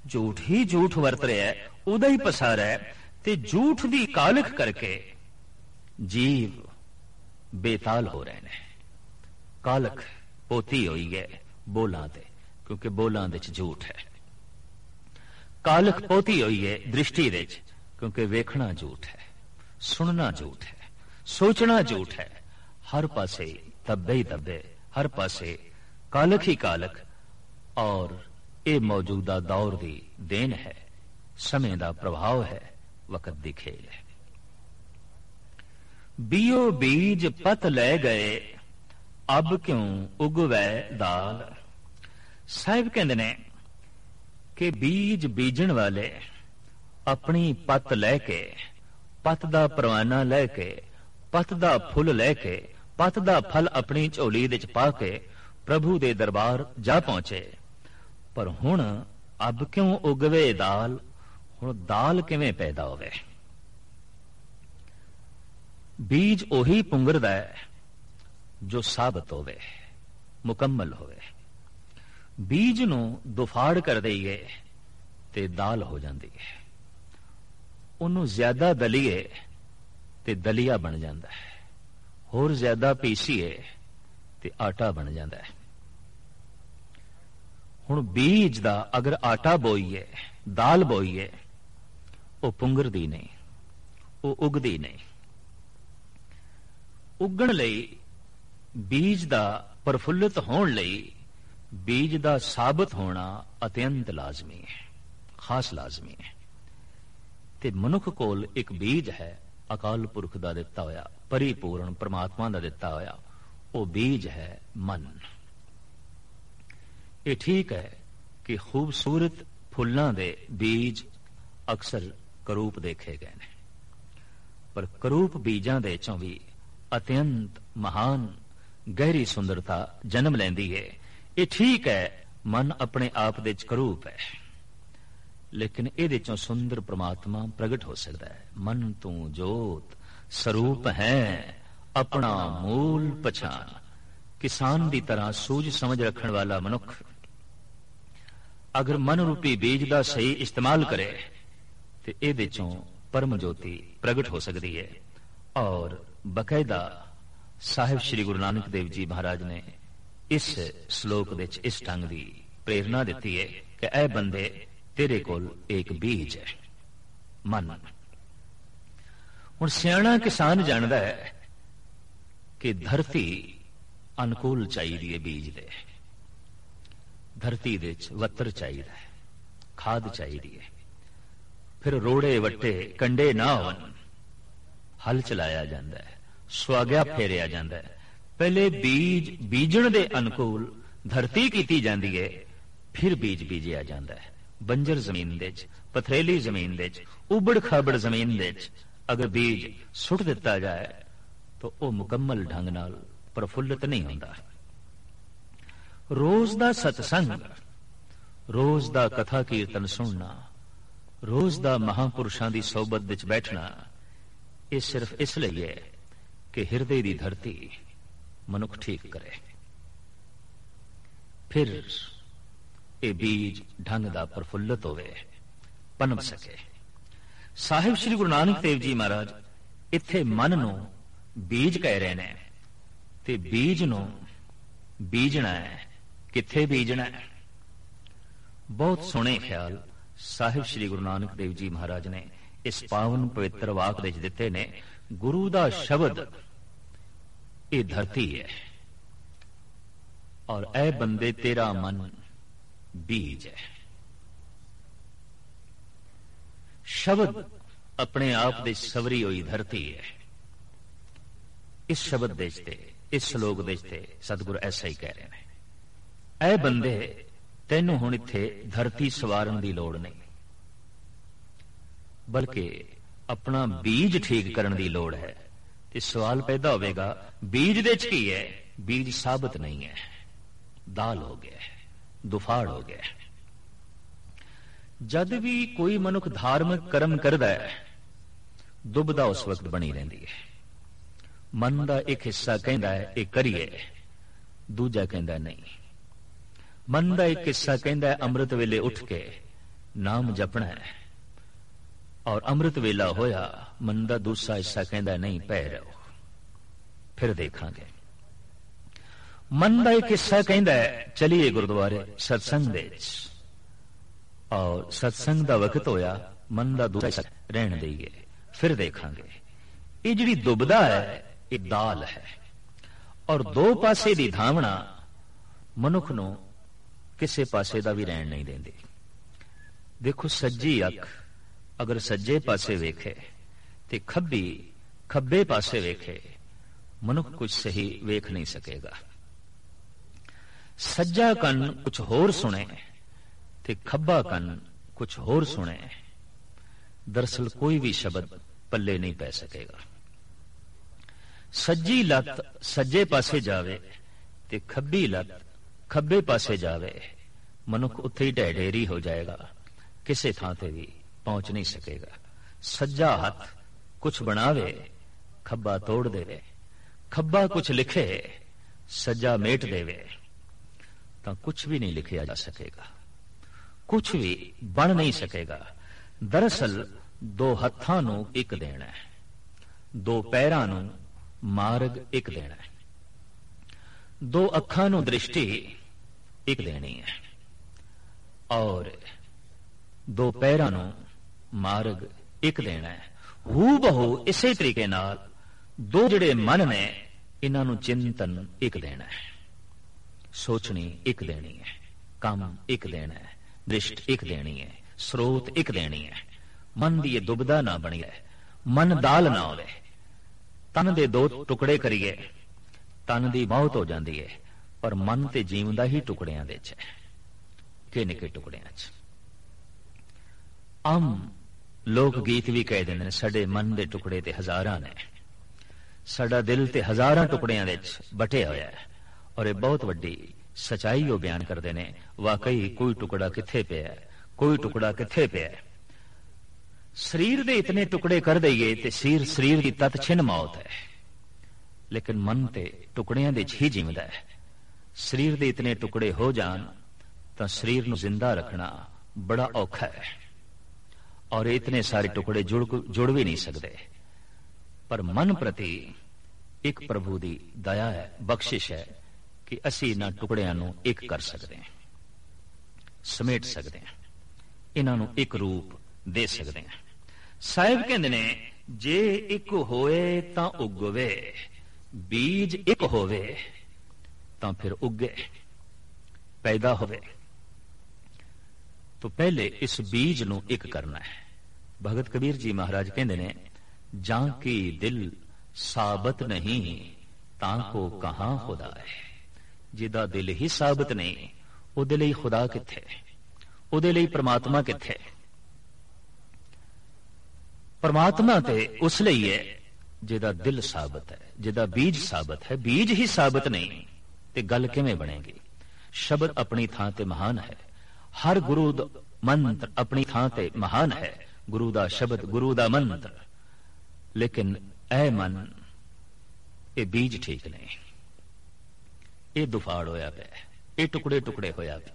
ਝੂਠ ਹੀ ਝੂਠ ਵਰਤ ਰਿਹਾ, ਉਹਦਾ ਹੀ ਪਸਾਰ ਹੈ, ਤੇ ਝੂਠ ਦੀ ਕਾਲਖ ਕਰਕੇ ਜੀਵ ਬੇਤਾਲ ਹੋ ਰਹੇ ਨੇ। ਕਾਲਖ ਪੋਤੀ ਹੋਈ ਹੈ ਬੋਲਾਂ ਤੇ, ਕਿਉਂਕਿ ਬੋਲਾਂ ਦੇ ਚ ਝੂਠ ਹੈ। ਕਾਲਖ ਪੋਤੀ ਹੋਈ ਹੈ ਦ੍ਰਿਸ਼ਟੀ ਦੇ ਚ, ਕਿਉਂਕਿ ਵੇਖਣਾ ਝੂਠ ਹੈ, ਸੁਣਨਾ ਝੂਠ ਹੈ, ਸੋਚਣਾ ਝੂਠ ਹੈ। ਹਰ ਪਾਸੇ ਦੱਬੇ ਹੀ ਦੱਬੇ, ਹਰ ਪਾਸੇ ਕਾਲਖ ਹੀ ਕਾਲਖ। ਔਰ ਇਹ ਮੌਜੂਦਾ ਦੌਰ ਦੀ ਦੇਣ ਹੈ, ਸਮੇਂ ਦਾ ਪ੍ਰਭਾਵ ਹੈ, ਵਕਤ ਦੀ ਖੇਲ ਹੈ। ਬੀਓ ਬੀਜ ਪਤ ਲੈ ਗਏ, ਅਬ ਕਿਉਂ ਉਗਵੈ ਦਾਲ। ਸਾਹਿਬ ਕਹਿੰਦੇ ਨੇ ਕਿ ਬੀਜ ਬੀਜਣ ਵਾਲੇ ਆਪਣੀ ਪੱਤ ਲੈ ਕੇ, ਪੱਤ ਦਾ ਪਰਵਾਨਾ ਲੈ ਕੇ, ਪੱਤ ਦਾ ਫੁੱਲ ਲੈ ਕੇ, ਪੱਤ ਦਾ ਫਲ ਆਪਣੀ ਝੋਲੀ ਵਿੱਚ ਪਾ ਕੇ ਪ੍ਰਭੂ ਦੇ ਦਰਬਾਰ ਜਾ ਪਹੁੰਚੇ। ਪਰ ਹੁਣ ਅਬ ਕਿਉਂ ਉਗਵੇ ਦਾਲ, ਹੁਣ ਦਾਲ ਕਿਵੇਂ ਪੈਦਾ ਹੋਵੇ? ਬੀਜ ਉਹੀ ਪੁੰਗਰਦਾ ਹੈ ਜੋ ਸਾਬਤ ਹੋਵੇ, ਮੁਕੰਮਲ ਹੋਵੇ। ਬੀਜ ਨੂੰ ਦੁਫਾੜ ਕਰ ਦਈਏ ਤੇ ਦਾਲ ਹੋ ਜਾਂਦੀ ਹੈ, ਉਹਨੂੰ ਜ਼ਿਆਦਾ ਦਲੀਏ ਤੇ ਦਲੀਆ ਬਣ ਜਾਂਦਾ ਹੈ, ਹੋਰ ਜ਼ਿਆਦਾ ਪੀਸੀਏ ਤੇ ਆਟਾ ਬਣ ਜਾਂਦਾ ਹੈ। ਹੁਣ ਬੀਜ ਦਾ ਅਗਰ ਆਟਾ ਬੋਈਏ, ਦਾਲ ਬੋਈਏ, ਉਹ ਪੁੰਗਰਦੀ ਨਹੀਂ, ਉਹ ਉਗਦੀ ਨਹੀਂ। ਉਗਣ ਲਈ, ਬੀਜ ਦਾ ਪ੍ਰਫੁੱਲਿਤ ਹੋਣ ਲਈ, ਬੀਜ ਦਾ ਸਾਬਤ ਹੋਣਾ ਅਤਿਅੰਤ ਲਾਜ਼ਮੀ ਹੈ, ਖਾਸ ਲਾਜ਼ਮੀ ਹੈ। ਤੇ ਮਨੁੱਖ ਕੋਲ ਇੱਕ ਬੀਜ ਹੈ, ਅਕਾਲ ਪੁਰਖ ਦਾ ਦਿੱਤਾ ਹੋਇਆ, ਪਰਿਪੂਰਨ ਪਰਮਾਤਮਾ ਦਾ ਦਿੱਤਾ ਹੋਇਆ। ਉਹ ਬੀਜ ਹੈ ਮਨ। ਇਹ ਠੀਕ ਹੈ ਕਿ ਖੂਬਸੂਰਤ ਫੁੱਲਾਂ ਦੇ ਬੀਜ ਅਕਸਰ ਕਰੂਪ ਦੇਖੇ ਗਏ ਨੇ, ਪਰ ਕਰੂਪ ਬੀਜਾਂ ਦੇ ਚੋਂ ਵੀ ਅਤਿਅੰਤ ਮਹਾਨ ਗਹਿਰੀ ਸੁੰਦਰਤਾ ਜਨਮ ਲੈਂਦੀ ਹੈ। ਇਹ ਠੀਕ ਹੈ, ਮਨ ਆਪਣੇ ਆਪ ਦੇ ਚ ਕਰੂਪ ਹੈ, ਲੇਕਿਨ ਇਹਦੇ ਚੋਂ ਸੁੰਦਰ ਪ੍ਰਮਾਤਮਾ ਪ੍ਰਗਟ ਹੋ ਸਕਦਾ ਹੈ। ਮਨ ਤੂੰ ਜੋਤ ਸਰੂਪ ਹੈ, ਆਪਣਾ ਮੂਲ ਪਛਾਣ। ਕਿਸਾਨ ਦੀ ਤਰ੍ਹਾਂ ਸੂਝ ਸਮਝ ਰੱਖਣ ਵਾਲਾ ਮਨੁੱਖ ਅਗਰ ਮਨ ਰੂਪੀ ਬੀਜ ਦਾ ਸਹੀ ਇਸਤੇਮਾਲ ਕਰੇ ਤੇ ਇਹਦੇ ਚੋਂ ਪਰਮ ਜੋਤੀ ਪ੍ਰਗਟ ਹੋ ਸਕਦੀ ਹੈ। ਔਰ ਬਕਾਇਦਾ ਸਾਹਿਬ ਸ੍ਰੀ ਗੁਰੂ ਨਾਨਕ ਦੇਵ ਜੀ ਮਹਾਰਾਜ ਨੇ ਇਸ ਸ਼ਲੋਕ ਵਿੱਚ ਇਸ ਢੰਗ ਦੀ ਪ੍ਰੇਰਣਾ ਦਿੱਤੀ ਹੈ ਕਿ ਐ ਬੰਦੇ, ਤੇਰੇ ਕੋਲ ਇੱਕ ਬੀਜ ਹੈ, ਮਨ। ਹੁਣ ਸਿਆਣਾ ਕਿਸਾਨ ਜਾਣਦਾ ਹੈ ਕਿ ਧਰਤੀ ਅਨੁਕੂਲ ਚਾਹੀਦੀ ਹੈ ਬੀਜ ਦੇ। ਧਰਤੀ ਦੇ ਵਿੱਚ ਵੱਤਰ ਚਾਹੀਦਾ ਹੈ, ਖਾਦ ਚਾਹੀਦੀ ਹੈ, ਫਿਰ ਰੋੜੇ ਵੱਟੇ ਕੰਡੇ ਨਾ ਹੋਣ, ਹਲ ਚਲਾਇਆ ਜਾਂਦਾ ਹੈ, ਸੁਆਗਿਆ ਫੇਰਿਆ ਜਾਂਦਾ ਹੈ। ਪਹਿਲੇ ਬੀਜ ਬੀਜਣ ਦੇ ਅਨੁਕੂਲ ਧਰਤੀ ਕੀਤੀ ਜਾਂਦੀ ਹੈ, ਫਿਰ ਬੀਜ ਬੀਜਿਆ ਜਾਂਦਾ ਹੈ। ਬੰਜਰ ਜ਼ਮੀਨ ਦੇ ਚ, ਪਥਰੇਲੀ ਜ਼ਮੀਨ ਦੇ ਚ, ਉਬੜ ਖਾਬੜ ਜ਼ਮੀਨ ਦੇ ਚ ਅਗਰ ਬੀਜ ਸੁੱਟ ਦਿੱਤਾ ਜਾਏ ਤਾਂ ਉਹ ਮੁਕੰਮਲ ਢੰਗ ਨਾਲ ਪ੍ਰਫੁੱਲਤ ਨਹੀਂ ਹੁੰਦਾ। ਰੋਜ਼ ਦਾ ਸਤਸੰਗ, ਰੋਜ਼ ਦਾ ਕਥਾ ਕੀਰਤਨ ਸੁਣਨਾ, ਰੋਜ਼ ਦਾ ਮਹਾਂਪੁਰਸ਼ਾਂ ਦੀ ਸੋਬਤ ਵਿੱਚ ਬੈਠਣਾ, ਇਹ ਸਿਰਫ ਇਸ ਲਈ ਹੈ ਕਿ ਹਿਰਦੇ ਦੀ ਧਰਤੀ ਮਨੁੱਖ ਠੀਕ ਕਰੇ, ਫਿਰ ਇਹ ਬੀਜ ਢੰਗ ਦਾ ਪ੍ਰਫੁੱਲਤ ਹੋਵੇ, ਪਨਪ ਸਕੇ। ਸਾਹਿਬ ਸ੍ਰੀ ਗੁਰੂ ਨਾਨਕ ਦੇਵ ਜੀ ਮਹਾਰਾਜ ਇੱਥੇ ਮਨ ਨੂੰ ਬੀਜ ਕਹਿ ਰਹੇ ਨੇ, ਤੇ ਬੀਜ ਨੂੰ ਬੀਜਣਾ ਹੈ, ਕਿੱਥੇ ਬੀਜਣਾ ਹੈ? ਬਹੁਤ ਸੋਹਣੇ ਖਿਆਲ ਸਾਹਿਬ ਸ੍ਰੀ ਗੁਰੂ ਨਾਨਕ ਦੇਵ ਜੀ ਮਹਾਰਾਜ ਨੇ ਇਸ ਪਾਵਨ ਪਵਿੱਤਰ ਵਾਕ ਵਿੱਚ ਦਿੱਤੇ ਨੇ। ਗੁਰੂ ਦਾ ਸ਼ਬਦ ਇਹ ਧਰਤੀ ਹੈ, ਔਰ ਐ ਬੰਦੇ ਤੇਰਾ ਮਨ ਬੀਜ ਹੈ। ਸ਼ਬਦ ਆਪਣੇ ਆਪ ਦੇ ਸਵਰੀ ਹੋਈ ਧਰਤੀ ਹੈ। ਇਸ ਸ਼ਬਦ ਦੇ ਤੇ, ਇਸ ਸ਼ਲੋਕ ਦੇ ਤੇ ਸਤਿਗੁਰ ਐਸਾ ਹੀ ਕਹਿ ਰਹੇ ਨੇ, ਐ ਬੰਦੇ ਤੈਨੂੰ ਹੁਣ ਇੱਥੇ ਧਰਤੀ ਸਵਾਰਨ ਦੀ ਲੋੜ ਨਹੀਂ, ਬਲਕਿ ਆਪਣਾ ਬੀਜ ਠੀਕ ਕਰਨ ਦੀ ਲੋੜ ਹੈ। ਤੇ ਸਵਾਲ ਪੈਦਾ ਹੋਵੇਗਾ, ਬੀਜ ਦੇ ਚ ਕੀ ਹੈ? ਬੀਜ ਸਾਬਤ ਨਹੀਂ ਹੈ, ਦਾਲ ਹੋ ਗਿਆ, ਦੁਫਾੜ ਹੋ ਗਿਆ। ਜਦ ਵੀ ਕੋਈ ਮਨੁੱਖ ਧਾਰਮਿਕ ਕਰਮ ਕਰਦਾ ਹੈ, ਦੁਬਦਾ ਉਸ ਵਕਤ ਬਣੀ ਰਹਿੰਦੀ ਹੈ। ਮਨ ਦਾ ਇੱਕ ਹਿੱਸਾ ਕਹਿੰਦਾ ਹੈ ਇਹ ਕਰੀਏ, ਦੂਜਾ ਕਹਿੰਦਾ ਨਹੀਂ। ਮਨ ਦਾ ਇੱਕ ਹਿੱਸਾ ਕਹਿੰਦਾ ਹੈ ਅੰਮ੍ਰਿਤ ਵੇਲੇ ਉੱਠ ਕੇ नाम जपना है। और अमृत वेला होया, मन का दूसरा हिस्सा कहता नहीं पै रहो, फिर देखांगे। मन का एक हिस्सा कहता है चलिए गुरुद्वारे सत्संग दे, और सत्संग का वक्त होया, मन का दूसरा हिस्सा रहन देइए, फिर देखांगे। ये जिहड़ी दुबदा है ये दाल है, और दो पासे दी धावना मनुख नूं किसे पासे दा भी रहन नहीं देंदी। देखो सज्जी अख अगर सज्जे पासे वेखे ते खब्बी खब्बे पासे वेखे, मनुख कुछ सही वेख नहीं सकेगा। सज्जा कन कुछ होर सुने ते खब्बा कन कुछ होर सुने, दरअसल कोई भी शब्द पल्ले नहीं पै सकेगा। सज्जी लत सज्जे पासे जावे ते खब्बी लत खब्बे पासे जावे, मनुख उत्थे ही ढेढेरी हो जाएगा, किसी थां ते भी पहुंच नहीं सकेगा। सज्जा हथ कुछ बनावे, खब्बा तोड़ देवे, खब्बा कुछ लिखे, सज्जा मेट देवे, तो कुछ भी नहीं लिखा जा सकेगा, कुछ भी बन नहीं सकेगा। दरअसल दो हत्थां नूं एक देना है, दो पैरां नूं मार्ग एक देना है, दो अखां नूं दृष्टि एक देनी है, और दो पैरां नूं मार्ग एक देना है। हू बहु इसे तरीके नाल दो जिहड़े मन ने इन्हां नूं चिंतन एक देना है, सोचनी एक देनी है, काम एक देना है, दृष्टि एक देनी है, स्रोत एक देनी है। मन दी ये दुबदा ना बनी है, मन दाल ना होवे। तन दे दो टुकड़े करिए, तन दी मौत हो जाती है, पर मन ते जीवदा ही टुकड़ियां दे च है, के निके टुकड़ियां च। आम लोक गीत भी कह देंदे ने साडे मन दे टुकड़े ते हजारां ने, साडा दिल ते हजारां टुकड़ियां दे च बटिया होया है। और ये बहुत वड्डी सच्चाई वो बयान करते हैं। वाकई कोई टुकड़ा किथे पिया, कोई टुकड़ा किथे पिया। शरीर दे इतने टुकड़े कर दईए ते शरीर शरीर की तत छिन मौत है, लेकिन मन ते टुकड़ियां दे ही जिंदा है। शरीर दे इतने टुकड़े हो जान तो शरीर नूं जिंदा रखना बड़ा औखा है, और इतने सारे टुकड़े जुड़ जुड़ भी नहीं सकते। पर मन प्रति एक प्रभु दी दया है, बख्शिश है कि असी इन्हां टुकड़ियां नूं एक कर सकते हैं, समेट सकते हैं, इन्हां नूं एक रूप दे सकते हैं। साहिब कहंदे ने जे एक होए तां उगवे, बीज एक होवे तां फिर उगे, पैदा होवे। तो पहले इस बीज नूं एक करना है। भगत कबीर जी महाराज कहंदे ने जां की दिल साबत नहीं तां को कहां खुदा है। जिदा दिल ही साबित नहीं, उहदे लई खुदा किथे, उहदे लई परमात्मा किथे। परमात्मा ते उस लई है जिदा दिल साबित है, जिदा बीज साबित है। बीज ही साबित नहीं ते गल किवें बनेगी। शब्द अपनी थां ते महान है, हर गुरु दा मंत्र अपनी थां ते महान है। गुरु दा शब्द, गुरु दा मंत्र, लेकिन ऐ मन ये बीज ठीक नहीं, ये दुफाड़ होया पे, ये टुकड़े टुकड़े होया पे।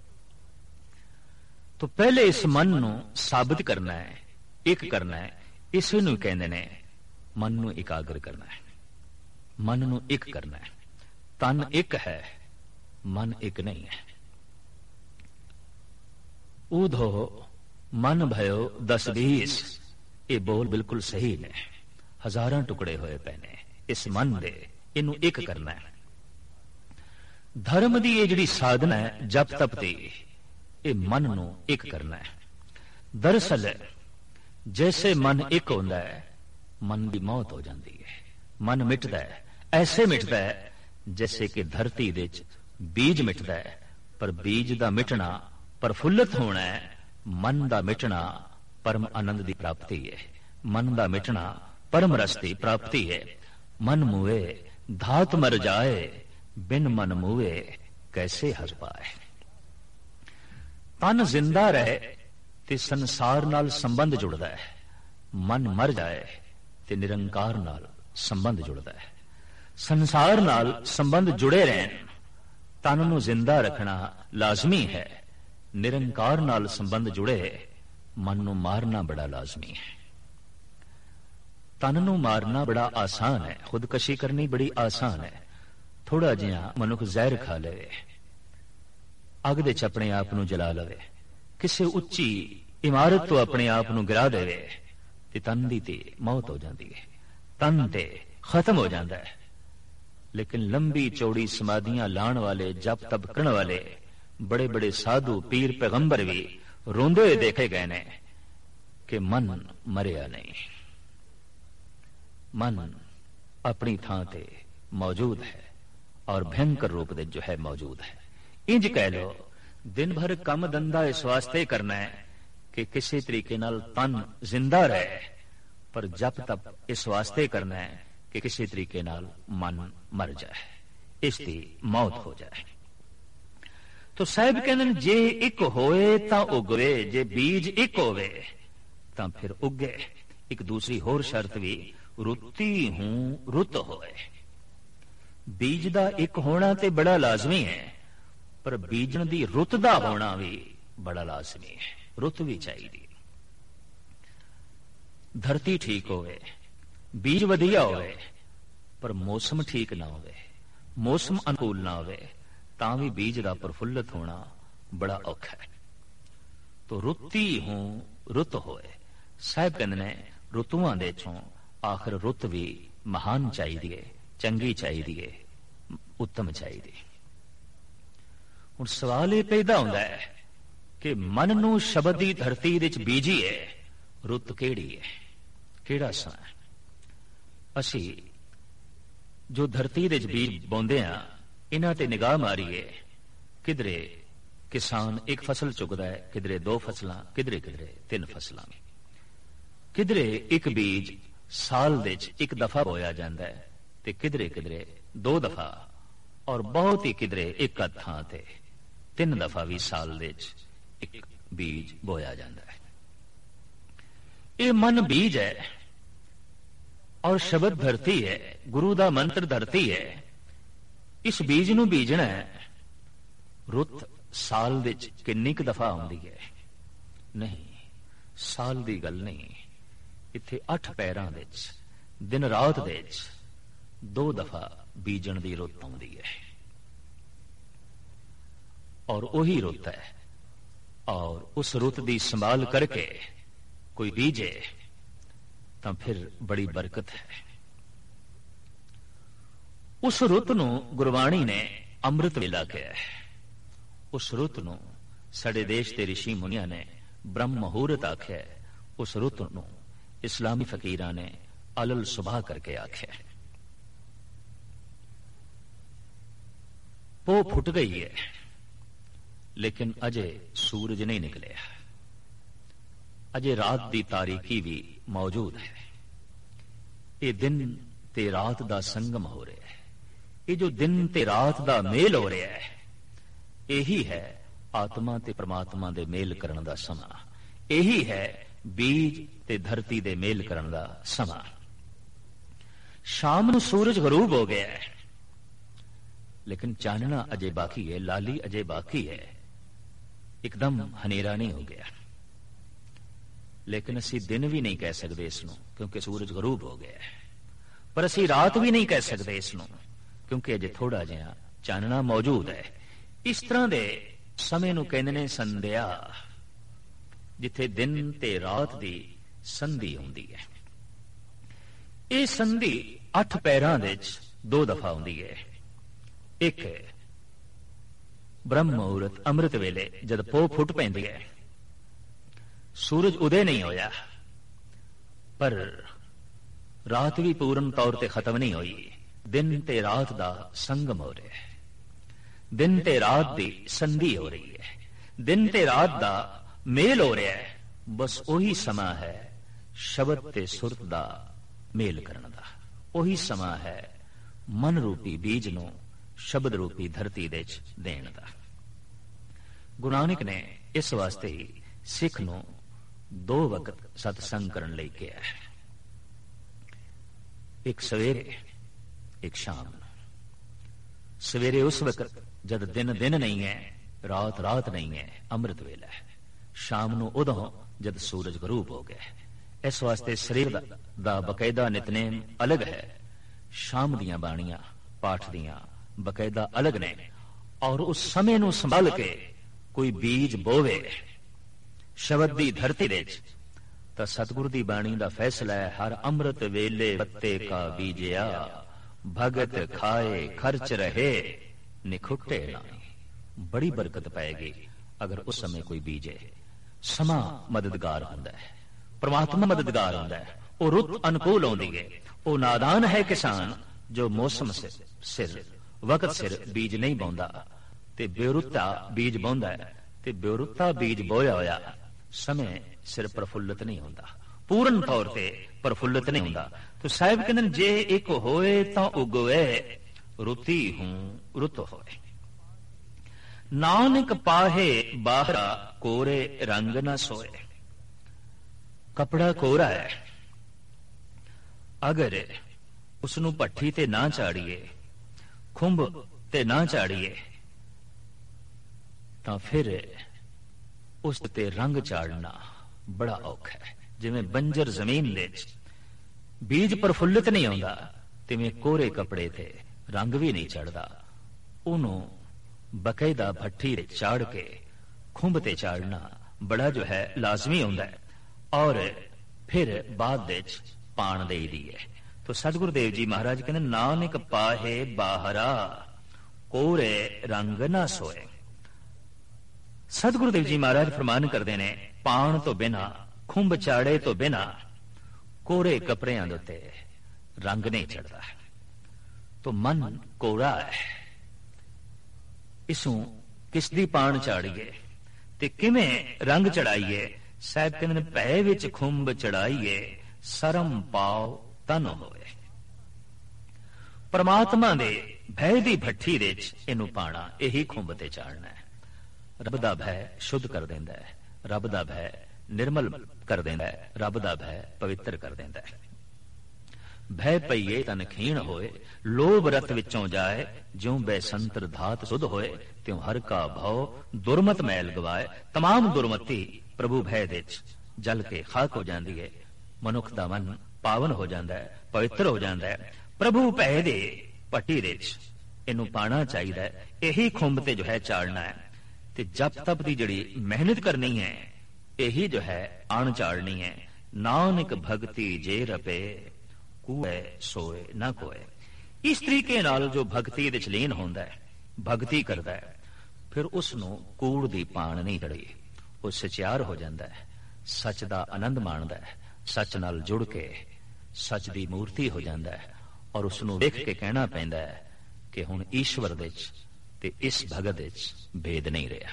तो पहले इस मन नूं साबित करना है, एक करना है। इस नूं कहंदे ने मन नूं एकाग्र करना है, मन नूं एक करना है। तन एक है, मन एक नहीं है। ऊधो मन भयो दस बीस, ये बोल बिल्कुल सही ने। हजारां टुकड़े होए पे ने इस मन दे, इनू एक करना है। धर्म दी ये जिहड़ी साधना है जप तप दी, ये मन नू एक करना है। दरअसल जैसे मन एक होता है, मन की मौत हो जाती है, मन मिटदा है। ऐसे मिटदा है जैसे कि धरती दे बीज मिटदा है, पर बीज का मिटना प्रफुल्लित होना है, मन का मिटना परम आनंद की प्राप्ति है। मन का मिटना परम रस की प्राप्ति है। मन मुए धात मर जाए, बिन मन मुए कैसे हर पाए। तन जिंदा रहे ते संसार नाल संबंध जुड़दा है, मन मर जाए ते निरंकार नाल संबंध जुड़दा है। संसार नाल संबंध जुड़े रहन, तन नूं जिंदा रखना लाजमी है, ਨਿਰੰਕਾਰ ਨਾਲ ਸੰਬੰਧ ਜੁੜੇ, ਮਨ ਨੂੰ ਮਾਰਨਾ ਬੜਾ ਲਾਜ਼ਮੀ ਹੈ। ਤਨ ਨੂੰ ਮਾਰਨਾ ਬੜਾ ਆਸਾਨ ਹੈ, ਖੁਦਕਸ਼ੀ ਕਰਨੀ ਬੜੀ ਆਸਾਨ ਹੈ। ਥੋੜਾ ਜਿਹਾ ਮਨੁੱਖ ਜ਼ਹਿਰ ਖਾ ਲਵੇ, ਅੱਗ ਦੇ ਚ ਆਪਣੇ ਆਪ ਨੂੰ ਜਲਾ ਲਵੇ, ਕਿਸੇ ਉੱਚੀ ਇਮਾਰਤ ਤੋਂ ਆਪਣੇ ਆਪ ਨੂੰ ਗਿਰਾ ਦੇਵੇ, ਤੇ ਤਨ ਦੀ ਤੇ ਮੌਤ ਹੋ ਜਾਂਦੀ ਹੈ, ਤਨ ਤੇ ਖਤਮ ਹੋ ਜਾਂਦਾ ਹੈ। ਲੇਕਿਨ ਲੰਬੀ ਚੌੜੀ ਸਮਾਧੀਆਂ ਲਾਣ ਵਾਲੇ, ਜਪ ਤਪ ਕਰਨ ਵਾਲੇ ਬੜੇ ਬੜੇ ਸਾਧੂ, ਪੀਰ, ਪੈਗੰਬਰ ਵੀ ਰੋਂਦੇ ਹੋਏ ਦੇਖੇ ਗਏ ਨੇ ਕਿ ਮਨ ਮਰਿਆ ਨਹੀਂ, ਮਨ ਆਪਣੀ ਥਾਂ ਤੇ ਮੌਜੂਦ ਹੈ ਔਰ ਭयंकर ਰੂਪ ਦੇ ਜੋ ਹੈ ਮੌਜੂਦ ਹੈ। ਇੰਜ ਕਹਿ ਲੋ, ਦਿਨ ਭਰ ਕੰਮ ਧੰਦਾ ਇਸ ਵਾਸਤੇ ਕਰਨਾ ਹੈ ਕਿ ਕਿਸੇ ਤਰੀਕੇ ਨਾਲ ਤਨ ਜ਼ਿੰਦਾ ਰਹੇ, ਪਰ ਜਪ ਤਪ ਇਸ ਵਾਸਤੇ ਕਰਨਾ ਹੈ ਕਿ ਕਿਸੇ ਤਰੀਕੇ ਨਾਲ ਮਨ ਮਰ ਜਾਏ, ਇਸ ਦੀ ਮੌਤ ਹੋ ਜਾਏ। ਤੋ ਸਾਹਿਬ ਕਹਿੰਦੇ ਨੇ ਜੇ ਇੱਕ ਹੋਏ ਤਾਂ ਉਗਵੇ, ਜੇ ਬੀਜ ਇੱਕ ਹੋਵੇ ਤਾਂ ਫਿਰ ਉੱਗੇ। ਇੱਕ ਦੂਸਰੀ ਹੋਰ ਸ਼ਰਤ ਵੀ, ਰੁੱਤੀ ਹੂੰ ਰੁੱਤ ਹੋਏ। ਬੀਜ ਦਾ ਇੱਕ ਹੋਣਾ ਤੇ ਬੜਾ ਲਾਜ਼ਮੀ ਹੈ, ਪਰ ਬੀਜਣ ਦੀ ਰੁੱਤ ਦਾ ਹੋਣਾ ਵੀ ਬੜਾ ਲਾਜ਼ਮੀ ਹੈ। ਰੁੱਤ ਵੀ ਚਾਹੀਦੀ, ਧਰਤੀ ਠੀਕ ਹੋਵੇ, ਬੀਜ ਵਧੀਆ ਹੋਵੇ, ਪਰ ਮੌਸਮ ਠੀਕ ਨਾ ਹੋਵੇ, ਮੌਸਮ ਅਨੁਕੂਲ ਨਾ ਹੋਵੇ, ਤਾਂ ਵੀ ਬੀਜ ਦਾ ਪ੍ਰਫੁੱਲਤ ਹੋਣਾ ਬੜਾ ਔਖਾ ਹੈ। ਤੋ ਰੁੱਤੀ ਹੂੰ ਰੁੱਤ ਹੋਏ। ਸਾਹਿਬ ਕਹਿੰਦੇ ਨੇ ਰੁੱਤੂਆਂ ਦੇ ਚੋਂ ਆਖਰ ਰੁੱਤ ਵੀ ਮਹਾਨ ਚਾਹੀਦੀ ਹੈ, ਚੰਗੀ ਚਾਹੀਦੀ ਹੈ, ਉੱਤਮ ਚਾਹੀਦੀ। ਹੁਣ ਸਵਾਲ ਇਹ ਪੈਦਾ ਹੁੰਦਾ ਹੈ ਕਿ ਮਨ ਨੂੰ ਸ਼ਬਦ ਦੀ ਧਰਤੀ ਵਿੱਚ ਬੀਜੀਏ, ਰੁੱਤ ਕਿਹੜੀ ਹੈ, ਕਿਹੜਾ ਸਮਾਂ? ਅਸੀਂ ਜੋ ਧਰਤੀ ਦੇ ਵਿੱਚ ਬੀਜ ਬੋਂਦੇ ਆ, ਇਹਨਾਂ ਤੇ ਨਿਗਾਹ ਮਾਰੀਏ, ਕਿਧਰੇ ਕਿਸਾਨ ਇੱਕ ਫਸਲ ਚੁਗਦਾ ਹੈ, ਕਿਧਰੇ ਦੋ ਫਸਲਾਂ, ਕਿਧਰੇ ਕਿਧਰੇ ਤਿੰਨ ਫਸਲਾਂ, ਕਿਧਰੇ ਇੱਕ ਬੀਜ ਸਾਲ ਦੇ ਵਿੱਚ ਇੱਕ ਦਫਾ ਬੋਇਆ ਜਾਂਦਾ ਹੈ, ਤੇ ਕਿਧਰੇ ਕਿਧਰੇ ਦੋ ਦਫਾ, ਔਰ ਬਹੁਤ ਹੀ ਕਿਧਰੇ ਇੱਕ ਅੱਧ ਥਾਂ ਤੇ ਤਿੰਨ ਦਫਾ ਵੀ ਸਾਲ ਦੇ ਵਿੱਚ ਇੱਕ ਬੀਜ ਬੋਇਆ ਜਾਂਦਾ ਹੈ। ਇਹ ਮਨ ਬੀਜ ਹੈ ਔਰ ਸ਼ਬਦ ਧਰਤੀ ਹੈ, ਗੁਰੂ ਦਾ ਮੰਤਰ ਧਰਤੀ ਹੈ। ਇਸ ਬੀਜ ਨੂੰ ਬੀਜਣਾ ਹੈ। ਰੁੱਤ ਸਾਲ ਵਿੱਚ ਕਿੰਨੀ ਕੁ ਦਫਾ ਆਉਂਦੀ ਹੈ? ਨਹੀਂ, ਸਾਲ ਦੀ ਗੱਲ ਨਹੀਂ। ਇੱਥੇ ਅੱਠ ਪੈਰਾਂ ਵਿੱਚ ਦਿਨ ਰਾਤ ਦੇ ਵਿੱਚ ਦੋ ਦਫਾ ਬੀਜਣ ਦੀ ਰੁੱਤ ਆਉਂਦੀ ਹੈ, ਔਰ ਉਹੀ ਰੁੱਤ ਹੈ। ਔਰ ਉਸ ਰੁੱਤ ਦੀ ਸੰਭਾਲ ਕਰਕੇ ਕੋਈ ਬੀਜੇ ਤਾਂ ਫਿਰ ਬੜੀ ਬਰਕਤ ਹੈ। ਉਸ ਰੁੱਤ ਨੂੰ ਗੁਰਬਾਣੀ ਨੇ ਅੰਮ੍ਰਿਤ ਵੇਲਾ ਕਿਹਾ ਹੈ। ਉਸ ਰੁੱਤ ਨੂੰ ਸਾਡੇ ਦੇਸ਼ ਦੇ ਰਿਸ਼ੀ ਮੁਨੀਆਂ ਨੇ ਬ੍ਰਹਮ ਮੁਹੂਰਤ ਆਖਿਆ ਹੈ। ਉਸ ਰੁੱਤ ਨੂੰ ਇਸਲਾਮੀ ਫਕੀਰਾਂ ਨੇ ਅਲਲ ਸੁਬਾਹ ਕਰਕੇ ਆਖਿਆ ਹੈ। ਪੋ ਫੁੱਟ ਗਈ ਹੈ, ਲੇਕਿਨ ਅਜੇ ਸੂਰਜ ਨਹੀਂ ਨਿਕਲਿਆ, ਅਜੇ ਰਾਤ ਦੀ ਤਾਰੀਕੀ ਵੀ ਮੌਜੂਦ ਹੈ। ਇਹ ਦਿਨ ਤੇ ਰਾਤ ਦਾ ਸੰਗਮ ਹੋ ਰਿਹਾ ਹੈ। ਇਹ ਜੋ ਦਿਨ ਤੇ ਰਾਤ ਦਾ ਮੇਲ ਹੋ ਰਿਹਾ ਹੈ, ਇਹੀ ਹੈ ਆਤਮਾ ਤੇ ਪ੍ਰਮਾਤਮਾ ਦੇ ਮੇਲ ਕਰਨ ਦਾ ਸਮਾਂ। ਇਹੀ ਹੈ ਬੀਜ ਤੇ ਧਰਤੀ ਦੇ ਮੇਲ ਕਰਨ ਦਾ ਸਮਾਂ। ਸ਼ਾਮ ਨੂੰ ਸੂਰਜ ਗਰੂਬ ਹੋ ਗਿਆ ਹੈ, ਲੇਕਿਨ ਚਾਨਣਾ ਅਜੇ ਬਾਕੀ ਹੈ, ਲਾਲੀ ਅਜੇ ਬਾਕੀ ਹੈ। ਇੱਕਦਮ ਹਨੇਰਾ ਨਹੀਂ ਹੋ ਗਿਆ, ਲੇਕਿਨ ਅਸੀਂ ਦਿਨ ਵੀ ਨਹੀਂ ਕਹਿ ਸਕਦੇ ਇਸ ਨੂੰ, ਕਿਉਂਕਿ ਸੂਰਜ ਗਰੂਬ ਹੋ ਗਿਆ ਹੈ। ਪਰ ਅਸੀਂ ਰਾਤ ਵੀ ਨਹੀਂ ਕਹਿ ਸਕਦੇ ਇਸ ਨੂੰ, ਕਿਉਂਕਿ ਅਜੇ ਥੋੜਾ ਜਿਹਾ ਚਾਨਣਾ ਮੌਜੂਦ ਹੈ। ਇਸ ਤਰ੍ਹਾਂ ਦੇ ਸਮੇਂ ਨੂੰ ਕਹਿੰਦੇ ਨੇ ਸੰਧਿਆ, ਜਿੱਥੇ ਦਿਨ ਤੇ ਰਾਤ ਦੀ ਸੰਧੀ ਹੁੰਦੀ ਹੈ। ਇਹ ਸੰਧੀ ਅੱਠ ਪੈਰਾਂ ਵਿੱਚ ਦੋ ਦਫਾ ਹੁੰਦੀ ਹੈ। ਇੱਕ ਬ੍ਰਹਮ ਮੁਹੂਰਤ ਅੰਮ੍ਰਿਤ ਵੇਲੇ, ਜਦ ਪੋ ਫੁੱਟ ਪੈਂਦੀ ਹੈ, ਸੂਰਜ ਉਦੇ ਨਹੀਂ ਹੋਇਆ, ਪਰ ਰਾਤ ਵੀ ਪੂਰਨ ਤੌਰ ਤੇ ਖਤਮ ਨਹੀਂ ਹੋਈ। ਦਿਨ ਤੇ ਰਾਤ ਦਾ ਸੰਗਮ ਹੋ ਰਿਹਾ ਹੈ, ਦਿਨ ਤੇ ਰਾਤ ਦੀ ਸੰਧੀ ਹੋ ਰਹੀ ਹੈ, ਦਿਨ ਤੇ ਰਾਤ ਦਾ ਮੇਲ ਹੋ ਰਿਹਾ ਹੈ। ਬਸ ਉਹੀ ਸਮਾਂ ਹੈ ਸ਼ਬਦ ਤੇ ਸੁਰਤ ਦਾ ਮੇਲ ਕਰਨ ਦਾ। ਉਹੀ ਸਮਾਂ ਹੈ ਮਨ ਰੂਪੀ ਬੀਜ ਨੂੰ ਸ਼ਬਦ ਰੂਪੀ ਧਰਤੀ ਦੇ ਵਿੱਚ ਦੇਣ ਦਾ। ਗੁਰੂ ਨਾਨਕ ਨੇ ਇਸ ਵਾਸਤੇ ਹੀ ਸਿੱਖ ਨੂੰ ਦੋ ਵਕਤ ਸਤਸੰਗ ਕਰਨ ਲਈ ਕਿਹਾ ਹੈ, ਇੱਕ ਸਵੇਰੇ, ਇੱਕ ਸ਼ਾਮ ਨੂੰ। ਸਵੇਰੇ ਉਸ ਵਕਤ ਜਦ ਦਿਨ ਦਿਨ ਨਹੀਂ ਹੈ, ਰਾਤ ਰਾਤ ਨਹੀਂ ਹੈ, ਅੰਮ੍ਰਿਤ ਵੇਲਾ ਹੈ। ਸ਼ਾਮ ਨੂੰ ਉਦੋਂ ਜਦ ਸੂਰਜ ਗਰੂਬ ਹੋ ਗਿਆ। ਇਸ ਵਾਸਤੇ ਸਰੀਰ ਦਾ, ਦਾ ਬਕਾਇਦਾ ਨਿਤਨੇਮ ਅਲੱਗ ਹੈ। ਸ਼ਾਮ ਦੀਆਂ ਬਾਣੀਆਂ ਪਾਠ ਦੀਆਂ ਬਕਾਇਦਾ ਅਲੱਗ ਨੇ। ਔਰ ਉਸ ਸਮੇਂ ਨੂੰ ਸੰਭਾਲ ਕੇ ਕੋਈ ਬੀਜ ਬੋਵੇ ਸ਼ਬਦ ਦੀ ਧਰਤੀ ਦੇ ਵਿੱਚ, ਤਾਂ ਸਤਿਗੁਰ ਦੀ ਬਾਣੀ ਦਾ ਫੈਸਲਾ ਹੈ, ਹਰ ਅੰਮ੍ਰਿਤ ਵੇਲੇ ਪੱਤੇ ਕਾ ਬੀਜਿਆ, ਭਗਤ ਖਾਏ ਖਰਚ ਰਹੇ, ਨਿਖੁੱਟੇ ਨਾਹੀਂ। ਬੜੀ ਬਰਕਤ ਪਾਏਗੀ ਅਗਰ ਉਸ ਸਮੇਂ ਕੋਈ ਬੀਜੇ। ਸਮਾਂ ਮਦਦਗਾਰ ਹੁੰਦਾ ਹੈ, ਪ੍ਰਮਾਤਮਾ ਮਦਦਗਾਰ ਹੁੰਦਾ ਹੈ। ਉਹ ਰੁੱਤ ਅਨੁਕੂਲ ਆਉਂਦੀ ਹੈ। ਉਹ ਨਾਦਾਨ ਹੈ ਕਿਸਾਨ ਜੋ ਮੌਸਮ ਸਿਰ ਵਕਤ ਸਿਰ ਬੀਜ ਨਹੀਂ ਬਾਉਂਦਾ, ਤੇ ਬੇਰੁੱਤਾ ਬੀਜ ਬਾਉਂਦਾ ਹੈ। ਤੇ ਬੇਰੁੱਤਾ ਬੀਜ ਬੋਇਆ ਹੋਇਆ ਸਮੇਂ ਸਿਰ ਪ੍ਰਫੁੱਲਤ ਨਹੀਂ ਹੁੰਦਾ, ਪੂਰਨ ਤੌਰ ਤੇ ਪ੍ਰਫੁੱਲਤ ਨਹੀਂ ਹੁੰਦਾ। ਤੇ ਸਾਹਿਬ ਕਹਿੰਦੇ ਨੇ, ਜੇ ਇੱਕ ਹੋਏ ਤਾਂ ਉਗਵੇ, ਰੁੱਤੀ ਹੂੰ ਰੁੱਤ ਹੋਏ। ਨਾਨਕ ਪਾਹੇ ਬਾਹਰਾ, ਕੋਰੇ ਰੰਗ ਨਾ ਸੋਏ। ਕਪੜਾ ਕੋਰਾ ਹੈ, ਅਗਰ ਉਸ ਨੂੰ ਭੱਠੀ ਤੇ ਨਾ ਚਾੜੀਏ, ਖੁੰਭ ਤੇ ਨਾ ਚਾੜੀਏ, ਤਾਂ ਫਿਰ ਉਸ ਤੇ ਰੰਗ ਚਾੜਨਾ ਬੜਾ ਔਖਾ ਹੈ। ਜਿਵੇਂ ਬੰਜਰ ਜ਼ਮੀਨ ਦੇ ਵਿੱਚ ਬੀਜ ਪ੍ਰਫੁੱਲਿਤ ਨਹੀਂ ਆਉਂਦਾ, ਤਿਵੇਂ ਕੋਰੇ ਕੱਪੜੇ ਤੇ ਰੰਗ ਵੀ ਨਹੀਂ ਚੜਦਾ। ਉਹਨੂੰ ਬਕਾਇਦਾ ਭੱਠੀ ਤੇ ਚਾੜ ਕੇ ਖੁੰਭ ਤੇ ਚਾੜਨਾ ਬੜਾ ਜੋ ਹੈ ਲਾਜ਼ਮੀ ਹੁੰਦਾ ਹੈ। ਔਰ ਫਿਰ ਬਾਅਦ ਵਿੱਚ ਪਾਣ ਦੇਈ ਦੀ ਹੈ। तो सतगुरु देव जी महाराज कहते नानक पाहे बाहरा कोरे रंग ना सोए। सतगुरु देव जी महाराज फरमान करते ने पाण तो बिना खुंब चाड़े तो बिना कोरे कपड़ियां दे उत्ते रंग नहीं चढ़ता। तो मन कोरा है, इसू किसदी पाण चाड़िए ते किवें रंग चढ़ाइए। साहब कहते भै विच खुंब चढ़ाइए सरम पाओ तन होए। परमात्मा दे भय दी भट्ठी दे इनू पाना यही खुंब ते चाड़ना है। रब दा भय शुद्ध कर देंदा है, रब दा भय निर्मल कर देंदा है, रब दा भय पवित्र कर देंदा है। भय पईए तन खीण होए, लोभ रत विचों जाए, ज्यों बैसंतर धात सुध होए, त्यों हर का भव दुरमत मैल गवाए। तमाम दुरमती प्रभु भय दे जल के खाक हो जाती है। मनुख दा मन पावन हो जाता है, पवित्र हो जाता है। प्रभु भय दे भट्टी दे इनू पाना चाहिए, यही खुंब ते जो है चाड़ना है। ते जप तप की जिहड़ी मेहनत करनी है यही जो है आण चाड़नी है। नानक भगति जे रपे कूए सोए ना कोए। इस तरीके नाल जो भगति दे लीन होंदा है, भगति करता है, फिर उसनू कूड़ दी पाण नहीं चढ़ी। वो सचियार हो जाता है, सच दा आनंद माणदा है, सच नाल जुड़ के सच दी मूर्ति हो जाता है। और उसनू वेख के कहना पैंदा है कि हुण ईश्वर दे ते इस भगत दे भेद नहीं रहा।